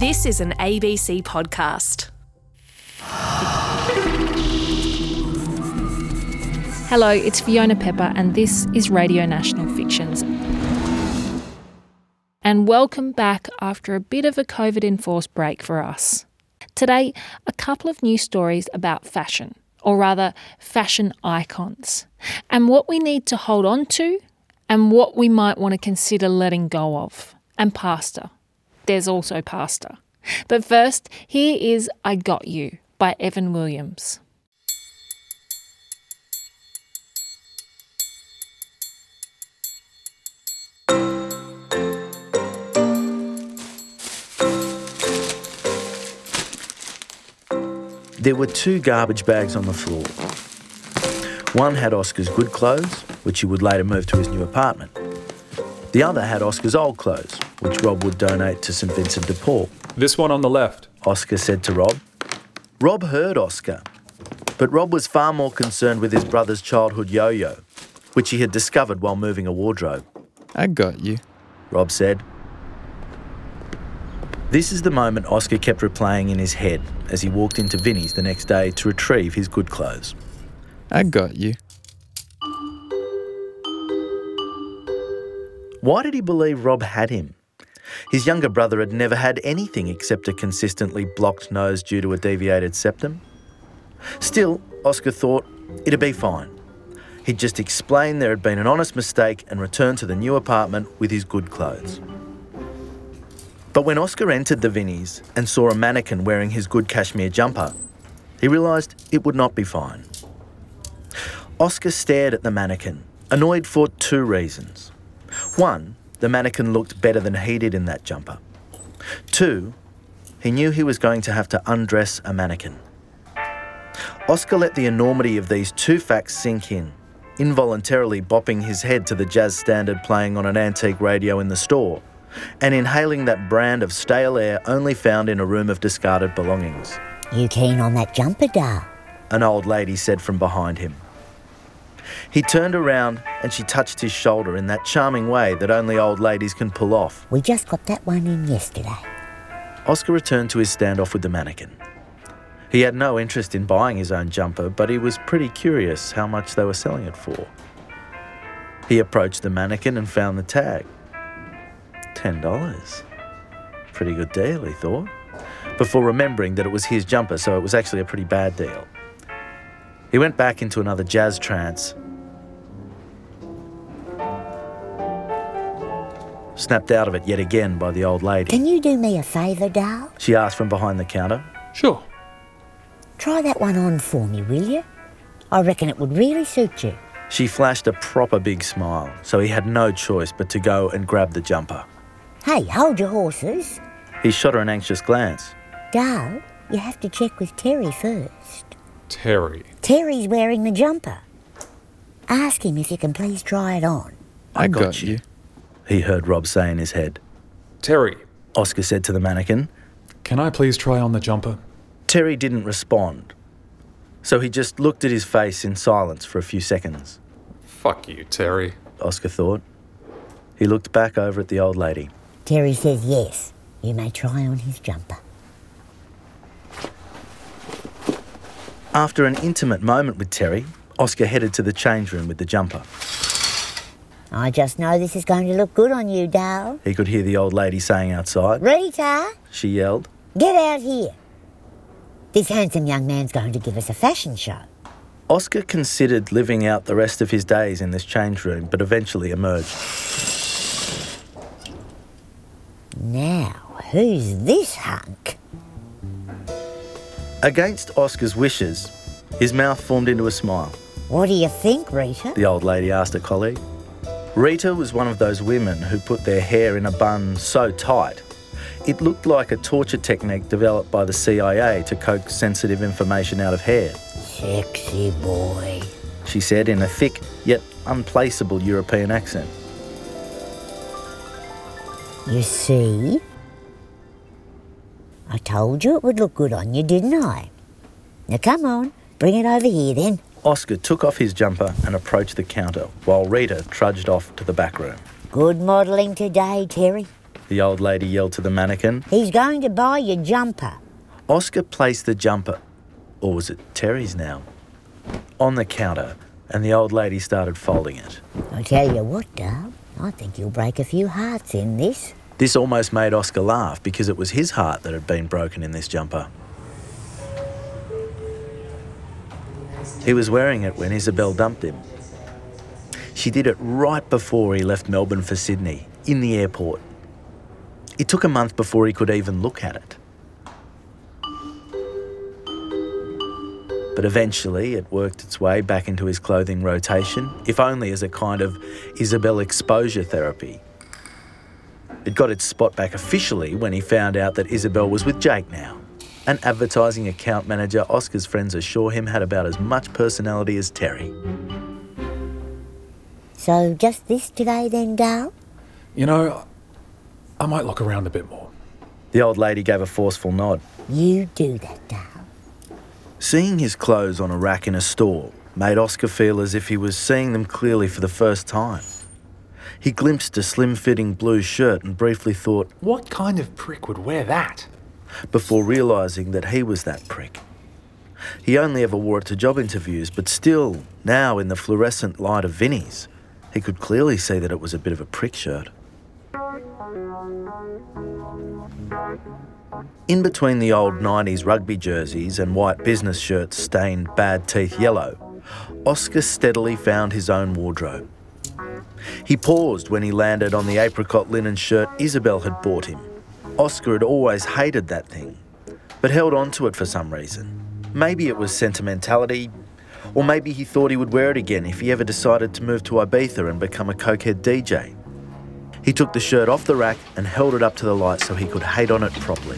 This is an ABC podcast. Hello, it's Fiona Pepper and this is Radio National Fictions. And welcome back after a bit of a COVID-enforced break for us. Today, a couple of new stories about fashion, or rather fashion icons, and what we need to hold on to and what we might want to consider letting go of. And pasta. There's also pasta. But first, here is I Got You by Evan Williams. There were two garbage bags on the floor. One had Oscar's good clothes, which he would later move to his new apartment. The other had Oscar's old clothes, which Rob would donate to St Vincent de Paul. This one on the left. Oscar said to Rob. Rob heard Oscar, but Rob was far more concerned with his brother's childhood yo-yo, which he had discovered while moving a wardrobe. I got you, Rob said. This is the moment Oscar kept replaying in his head as he walked into Vinnie's the next day to retrieve his good clothes. I got you. Why did he believe Rob had him? His younger brother had never had anything except a consistently blocked nose due to a deviated septum. Still, Oscar thought it'd be fine. He'd just explain there had been an honest mistake and return to the new apartment with his good clothes. But when Oscar entered the Vinnie's and saw a mannequin wearing his good cashmere jumper, he realised it would not be fine. Oscar stared at the mannequin, annoyed for two reasons. One, the mannequin looked better than he did in that jumper. Two, he knew he was going to have to undress a mannequin. Oscar let the enormity of these two facts sink in, involuntarily bopping his head to the jazz standard playing on an antique radio in the store, and inhaling that brand of stale air only found in a room of discarded belongings. You keen on that jumper, Dar? An old lady said from behind him. He turned around and she touched his shoulder in that charming way that only old ladies can pull off. We just got that one in yesterday. Oscar returned to his standoff with the mannequin. He had no interest in buying his own jumper, but he was pretty curious how much they were selling it for. He approached the mannequin and found the tag. $10. Pretty good deal, he thought, before remembering that it was his jumper, so it was actually a pretty bad deal. He went back into another jazz trance, snapped out of it yet again by the old lady. Can you do me a favour, Dar? She asked from behind the counter. Sure. Try that one on for me, will you? I reckon it would really suit you. She flashed a proper big smile, so he had no choice but to go and grab the jumper. Hey, hold your horses. He shot her an anxious glance. Dar, you have to check with Terry first. Terry. Terry's wearing the jumper. Ask him if you can please try it on. I got you, he heard Rob say in his head. Terry. Oscar said to the mannequin. Can I please try on the jumper? Terry didn't respond, so he just looked at his face in silence for a few seconds. Fuck you, Terry, Oscar thought. He looked back over at the old lady. Terry says yes, you may try on his jumper. After an intimate moment with Terry, Oscar headed to the change room with the jumper. I just know this is going to look good on you, Dar. He could hear the old lady saying outside. Rita, She yelled. get out here. This handsome young man's going to give us a fashion show. Oscar considered living out the rest of his days in this change room, but eventually emerged. Now, who's this hunk? Against Oscar's wishes, his mouth formed into a smile. What do you think, Rita? The old lady asked a colleague. Rita was one of those women who put their hair in a bun so tight, it looked like a torture technique developed by the CIA to coax sensitive information out of hair. Sexy boy, She said in a thick yet unplaceable European accent. You see? I told you it would look good on you, didn't I? Now come on, bring it over here then. Oscar took off his jumper and approached the counter while Rita trudged off to the back room. Good modelling today, Terry. the old lady yelled to the mannequin. He's going to buy your jumper. Oscar placed the jumper, or was it Terry's now, on the counter, and the old lady started folding it. I tell you what, Dale, I think you'll break a few hearts in this. This almost made Oscar laugh because it was his heart that had been broken in this jumper. He was wearing it when Isabel dumped him. She did it right before he left Melbourne for Sydney, in the airport. It took a month before he could even look at it. But eventually it worked its way back into his clothing rotation, if only as a kind of Isabel exposure therapy. It got its spot back officially when he found out that Isabel was with Jake now, an advertising account manager Oscar's friends assure him had about as much personality as Terry. So just this today then, Dale? You know, I might look around a bit more. The old lady gave a forceful nod. You do that, Dale. Seeing his clothes on a rack in a store made Oscar feel as if he was seeing them clearly for the first time. He glimpsed a slim-fitting blue shirt and briefly thought, What kind of prick would wear that? before realising that he was that prick. He only ever wore it to job interviews, but still, now in the fluorescent light of Vinnie's, he could clearly see that it was a bit of a prick shirt. In between the old 90s rugby jerseys and white business shirts stained bad teeth yellow, Oscar steadily found his own wardrobe. He paused when he landed on the apricot linen shirt Isabel had bought him. Oscar had always hated that thing, but held on to it for some reason. Maybe it was sentimentality, or maybe he thought he would wear it again if he ever decided to move to Ibiza and become a cokehead DJ. He took the shirt off the rack and held it up to the light so he could hate on it properly.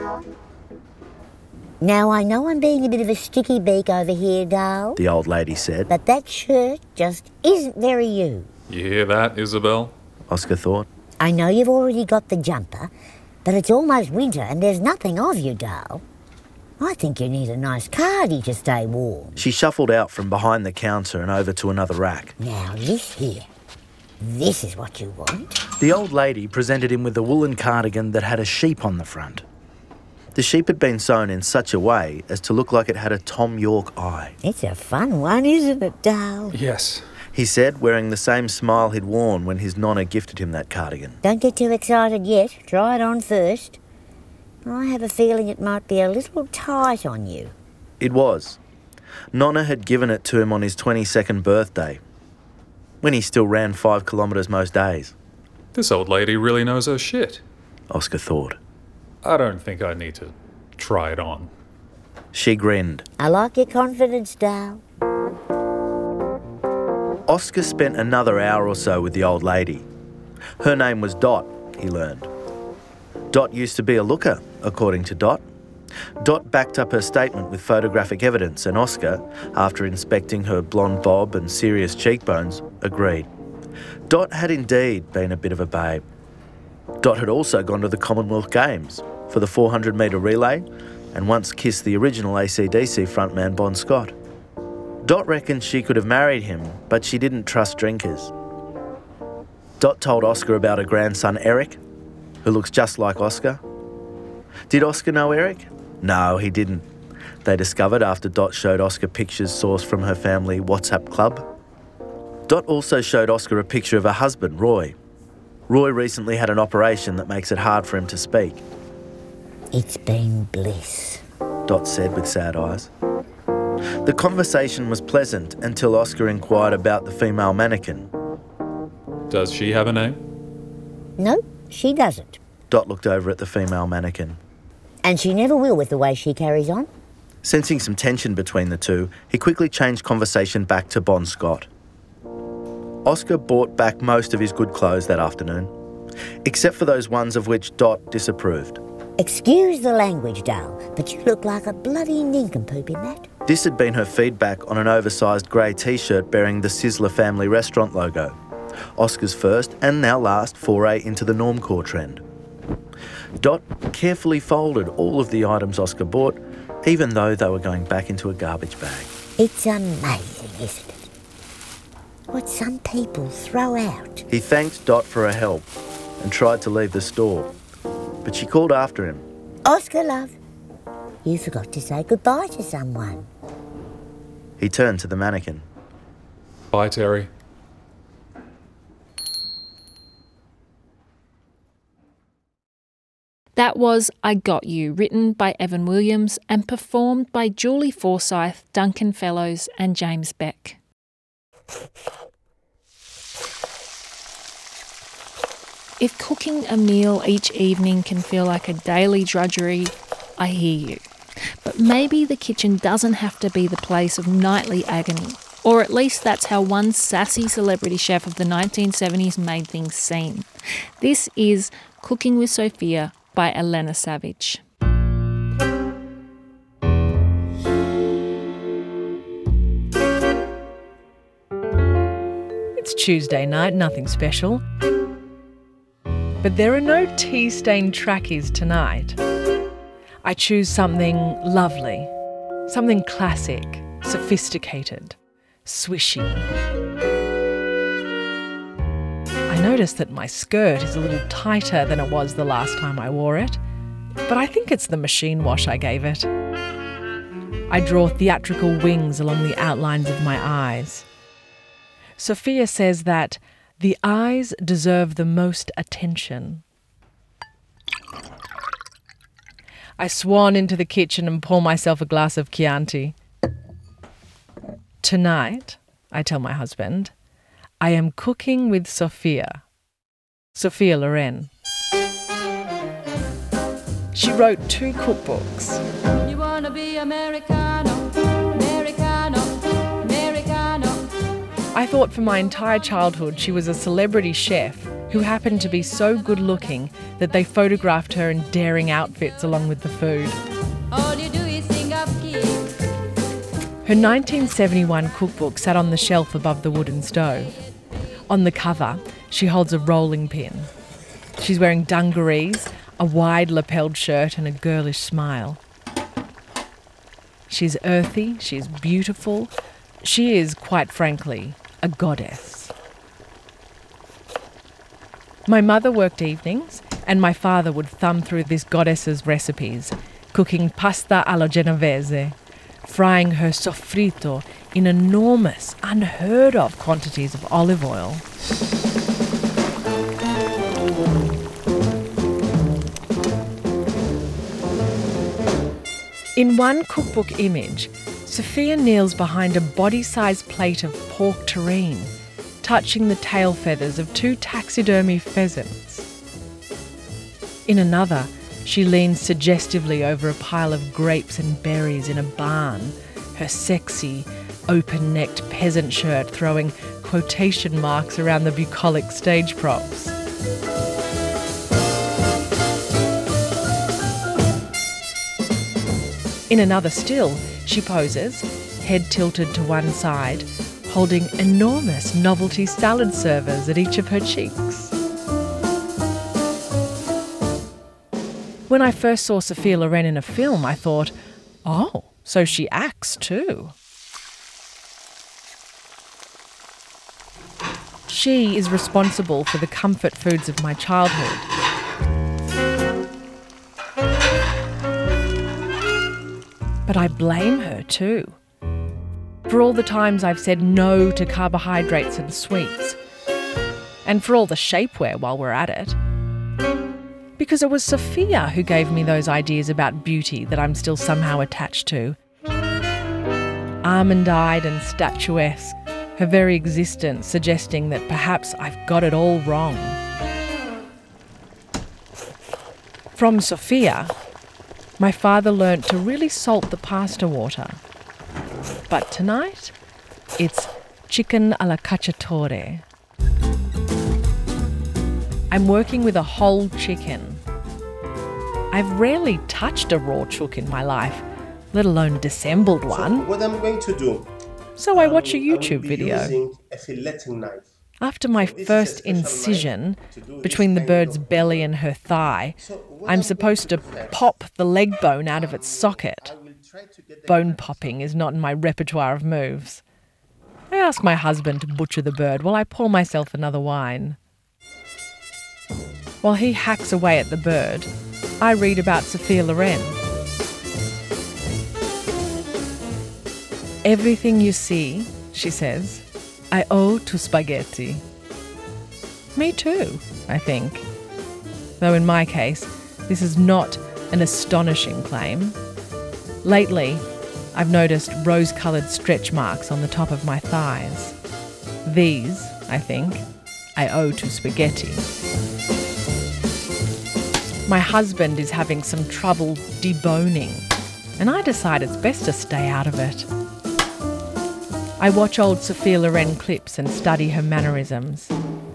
Now, I know I'm being a bit of a sticky beak over here, Dale, The old lady said. but that shirt just isn't very you. You hear that, Isabel? Oscar thought. I know you've already got the jumper, but it's almost winter and there's nothing of you, Dale. I think you need a nice cardi to stay warm. She shuffled out from behind the counter and over to another rack. Now, this here. This is what you want. The old lady presented him with a woolen cardigan that had a sheep on the front. The sheep had been sewn in such a way as to look like it had a Tom York eye. It's a fun one, isn't it, Dale? Yes. He said, wearing the same smile he'd worn when his nonna gifted him that cardigan. Don't get too excited yet. Try it on first. I have a feeling it might be a little tight on you. It was. Nonna had given it to him on his 22nd birthday, when he still ran 5 kilometres most days, This old lady really knows her shit. Oscar thought. I don't think I need to try it on. She grinned. I like your confidence, Dale. Oscar spent another hour or so with the old lady. Her name was Dot, he learned. Dot used to be a looker, according to Dot. Dot backed up her statement with photographic evidence, and Oscar, after inspecting her blonde bob and serious cheekbones, agreed. Dot had indeed been a bit of a babe. Dot had also gone to the Commonwealth Games for the 400-metre relay and once kissed the original AC/DC frontman Bon Scott. Dot reckoned she could have married him, but she didn't trust drinkers. Dot told Oscar about her grandson Eric, who looks just like Oscar. Did Oscar know Eric? No, he didn't. They discovered after Dot showed Oscar pictures sourced from her family WhatsApp club. Dot also showed Oscar a picture of her husband, Roy. Roy recently had an operation that makes it hard for him to speak. It's been bliss. Dot said with sad eyes. The conversation was pleasant until Oscar inquired about the female mannequin. Does she have a name? No, she doesn't. Dot looked over at the female mannequin. And she never will with the way she carries on. Sensing some tension between the two, he quickly changed conversation back to Bon Scott. Oscar bought back most of his good clothes that afternoon, except for those ones of which Dot disapproved. Excuse the language, Dale, but you look like a bloody nincompoop in that. This had been her feedback on an oversized grey t-shirt bearing the Sizzler family restaurant logo, Oscar's first and now last foray into the normcore trend. Dot carefully folded all of the items Oscar bought, even though they were going back into a garbage bag. It's amazing, isn't it? What some people throw out. He thanked Dot for her help, and tried to leave the store, but she called after him. Oscar, love, you forgot to say goodbye to someone. He turned to the mannequin. Bye, Terry. That was I Got You, written by Evan Williams and performed by Julie Forsyth, Duncan Fellows and James Beck. If cooking a meal each evening can feel like a daily drudgery, I hear you. But maybe the kitchen doesn't have to be the place of nightly agony. Or at least that's how one sassy celebrity chef of the 1970s made things seem. This is Cooking with Sophia by Elena Savage. It's Tuesday night, nothing special. But there are no tea-stained trackies tonight. I choose something lovely, something classic, sophisticated, swishy. I notice that my skirt is a little tighter than it was the last time I wore it, but I think it's the machine wash I gave it. I draw theatrical wings along the outlines of my eyes. Sophia says that the eyes deserve the most attention. I swan into the kitchen and pour myself a glass of Chianti. Tonight, I tell my husband, I am cooking with Sophia Loren. She wrote 2 cookbooks. You wanna be Americano, Americano, Americano. I thought for my entire childhood she was a celebrity chef who happened to be so good looking that they photographed her in daring outfits along with the food. All you do is sing up key. Her 1971 cookbook sat on the shelf above the wooden stove. On the cover, she holds a rolling pin. She's wearing dungarees, a wide lapelled shirt and a girlish smile. She's earthy, she's beautiful. She is, quite frankly, a goddess. My mother worked evenings and my father would thumb through this goddess's recipes, cooking pasta alla genovese, frying her sofrito in enormous, unheard of quantities of olive oil. In one cookbook image, Sophia kneels behind a body-sized plate of pork terrine, touching the tail feathers of 2 taxidermy pheasants. In another, she leans suggestively over a pile of grapes and berries in a barn, her sexy, open-necked peasant shirt throwing quotation marks around the bucolic stage props. In another still, she poses, head tilted to one side, holding enormous novelty salad servers at each of her cheeks. When I first saw Sophia Loren in a film, I thought, oh, so she acts too. She is responsible for the comfort foods of my childhood. But I blame her too. For all the times I've said no to carbohydrates and sweets. And for all the shapewear while we're at it. Because it was Sophia who gave me those ideas about beauty that I'm still somehow attached to. Almond-eyed and statuesque, her very existence suggesting that perhaps I've got it all wrong. From Sophia, my father learnt to really salt the pasta water. But tonight, it's chicken alla cacciatore. I'm working with a whole chicken. I've rarely touched a raw chook in my life, let alone dissembled one. So what I'm going to do, So I watch a YouTube video. Using a filleting knife. After my first incision between the bird's belly and her thigh, I'm supposed to pop the leg bone out of its socket. Bone popping is not in my repertoire of moves. I ask my husband to butcher the bird while I pour myself another wine. While he hacks away at the bird, I read about Sophia Loren. Everything you see, she says, I owe to spaghetti. Me too, I think. Though in my case, this is not an astonishing claim. Lately, I've noticed rose-coloured stretch marks on the top of my thighs. These, I think, I owe to spaghetti. My husband is having some trouble deboning, and I decide it's best to stay out of it. I watch old Sophia Loren clips and study her mannerisms.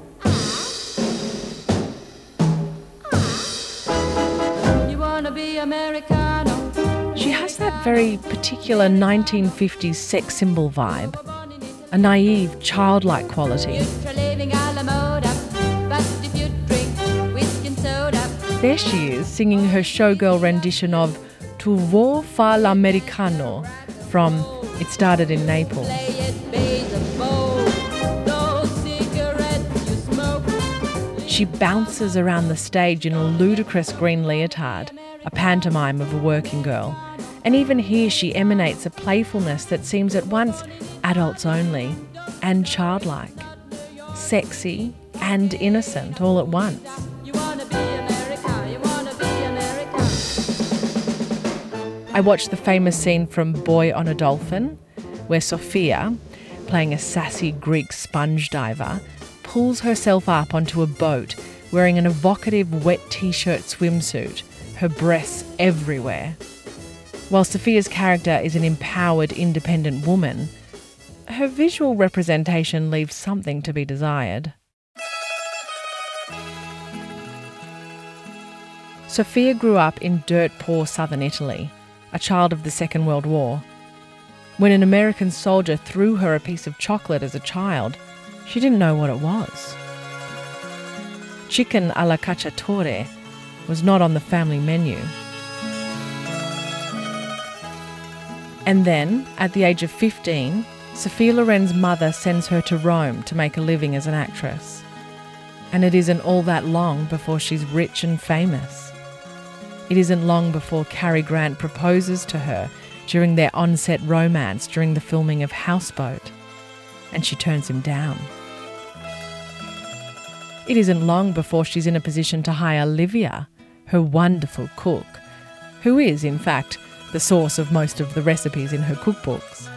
You wanna be Americano? She has that very particular 1950s sex symbol vibe, a naive, childlike quality. Try living a la moda, but if you drink whiskey and soda, There she is, singing her showgirl rendition of Tu vo fa l'americano from It Started in Naples. play it base of bow. Those cigarettes you smoke. She bounces around the stage in a ludicrous green leotard, a pantomime of a working girl. And even here she emanates a playfulness that seems at once adults only and childlike, sexy and innocent all at once. You wanna be America, you wanna be America. I watched the famous scene from Boy on a Dolphin, where Sophia, playing a sassy Greek sponge diver, pulls herself up onto a boat wearing an evocative wet t-shirt swimsuit, her breasts everywhere. While Sophia's character is an empowered, independent woman, her visual representation leaves something to be desired. Sophia grew up in dirt-poor southern Italy, a child of the Second World War. When an American soldier threw her a piece of chocolate as a child, she didn't know what it was. Chicken alla cacciatore was not on the family menu. And then, at the age of 15, Sophia Loren's mother sends her to Rome to make a living as an actress. And it isn't all that long before she's rich and famous. It isn't long before Cary Grant proposes to her during their on-set romance during the filming of Houseboat, and she turns him down. It isn't long before she's in a position to hire Livia, her wonderful cook, who is, in fact, the source of most of the recipes in her cookbooks.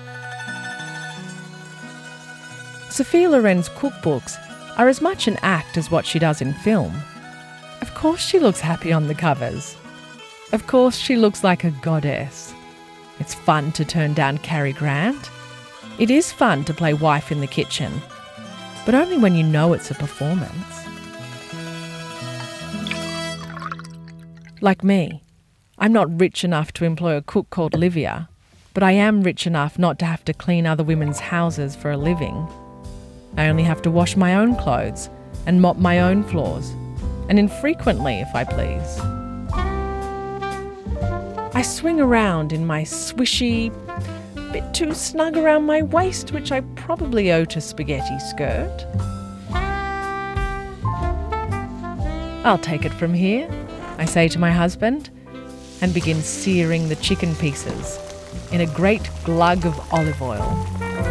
Sophia Loren's cookbooks are as much an act as what she does in film. Of course she looks happy on the covers. Of course she looks like a goddess. It's fun to turn down Cary Grant. It is fun to play wife in the kitchen, but only when you know it's a performance. Like me, I'm not rich enough to employ a cook called Livia, but I am rich enough not to have to clean other women's houses for a living. I only have to wash my own clothes and mop my own floors, and infrequently, if I please. I swing around in my swishy, bit too snug around my waist, which I probably owe to spaghetti skirt. I'll take it from here, I say to my husband, and begin searing the chicken pieces in a great glug of olive oil.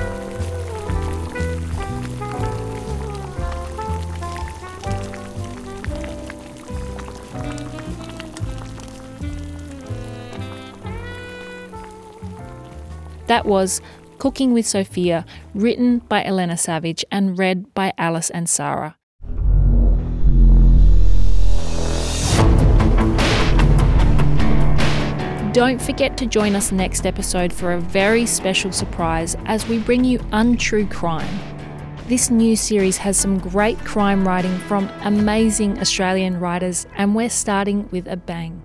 That was Cooking with Sophia, written by Elena Savage and read by Alice and Sarah. Don't forget to join us next episode for a very special surprise as we bring you Untrue Crime. This new series has some great crime writing from amazing Australian writers, and we're starting with a bang.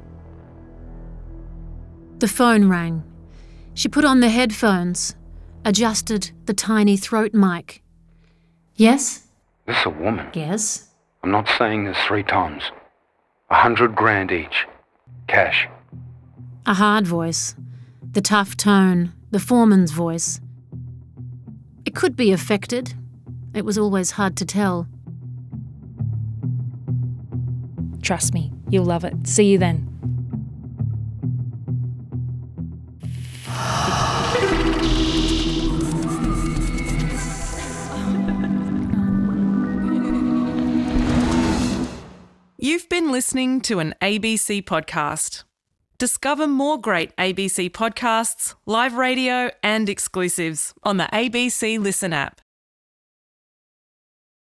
The phone rang. She put on the headphones, adjusted the tiny throat mic. Yes? This is a woman. Yes? I'm not saying this 3 times. 100 grand each. Cash. A hard voice. The tough tone. The foreman's voice. It could be affected. It was always hard to tell. Trust me, you'll love it. See you then. You've been listening to an ABC podcast. Discover more great ABC podcasts, live radio and exclusives on the ABC Listen app.